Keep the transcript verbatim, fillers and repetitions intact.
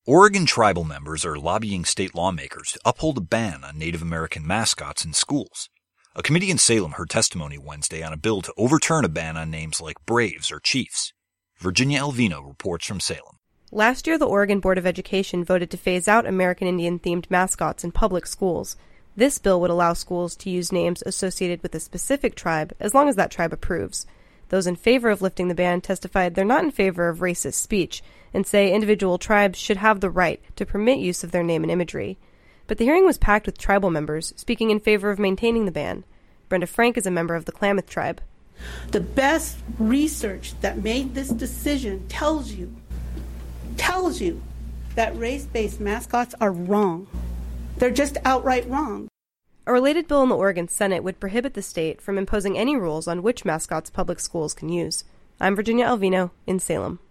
Oregon tribal members are lobbying state lawmakers to uphold a ban on Native American mascots in schools. A committee in Salem heard testimony Wednesday on a bill to overturn a ban on names like Braves or Chiefs. Virginia Alvino reports from Salem. Last year, the Oregon Board of Education voted to phase out American Indian-themed mascots in public schools. This bill would allow schools to use names associated with a specific tribe as long as that tribe approves. Those in favor of lifting the ban testified they're not in favor of racist speech and say individual tribes should have the right to permit use of their name and imagery. But the hearing was packed with tribal members speaking in favor of maintaining the ban. Brenda Frank is a member of the Klamath tribe. The best research that made this decision tells you, tells you that race-based mascots are wrong. They're just outright wrong. A related bill in the Oregon Senate would prohibit the state from imposing any rules on which mascots public schools can use. I'm Virginia Alvino in Salem.